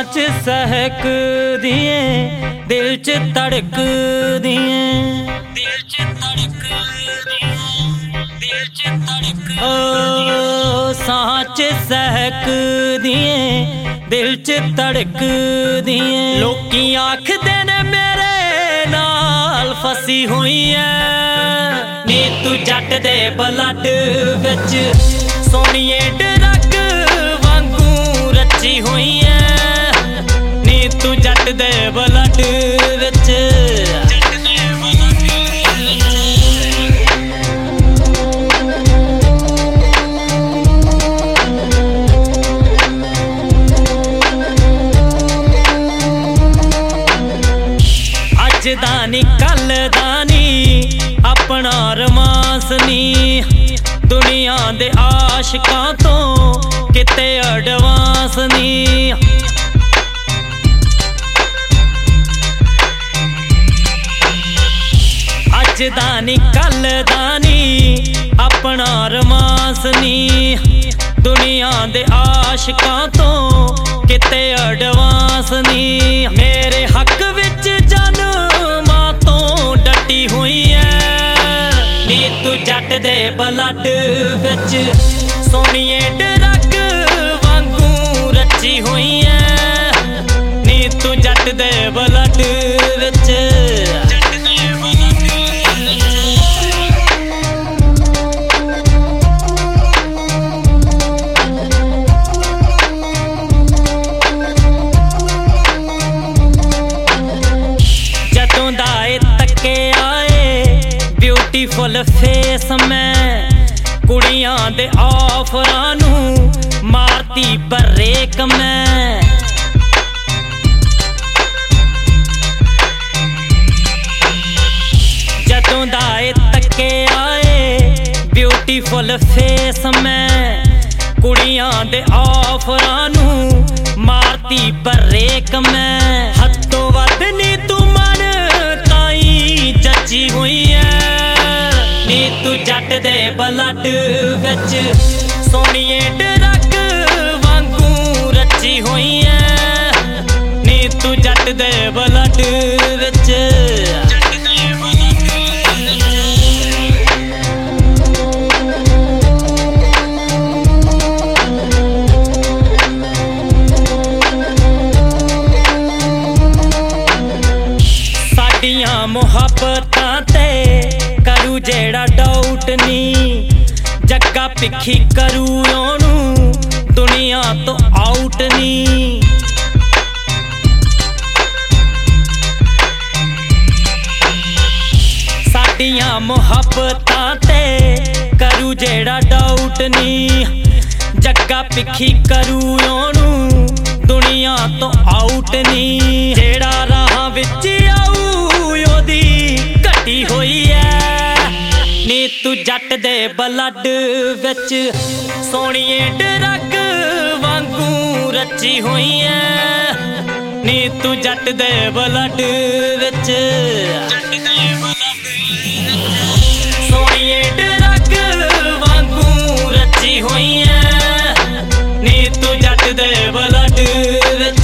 च सहक दिए दिल च धड़क दिए ओ साह च सहक दिए दिल च धड़क दिए लोकी आखदे ने मेरे नाल फसी हुई है नी तू जट दे ब्लड विच सोहणीए ड्रग वांगू रची हुई है नी तू जट दे ब्लड विच अज दा नी कल दा नी अपना रमांस नी दुनिया दे आशिकां तो किते एडवांस नी अज दा नी कल दा नी अपना रमांस नी दुनिया दे आशिकां तो किते एडवांस नी मेरे हक विच जान मां तो डटी हुई है नी तू जट दे ब्लड विच सोहणीए ड्रग वांगू रची हुई है नी तू जट दे ब्लड विच ब्यूटीफुल फेस मैं कुड़ियां दे ऑफरां नू मारती ब्रेक मैं जदों दा तके आए ब्यूटीफुल फेस मैं कुड़ियां दे ऑफरां नू मारती ब्रेक मैं हदों वध नी तू मन ताई जची हुई है नी तू जट दे ब्लड विच सोहणीए ड्रग वांगू रची हुई है नी तू जट दे ब्लड विच साडियां मुहब्बतां ते करू जेड़ा डाउट नी जग्गा पिखी करू ओनू दुनिया तो आउट नी साडियां मुहब्बतां ते करू जेड़ा डाउट नी जग्गा पिखी करू ओनू दुनिया तो आउट नी जेड़ा राह विच आऊ ओदी घटी हुई है नी तू जट दे ब्लड विच सोहणीए ड्रग वांगू रची हुई है नी तू जट दे ब्लड विच सोहणीए ड्रग वांगू रची हुई है नी तू जट दे ब्लड विच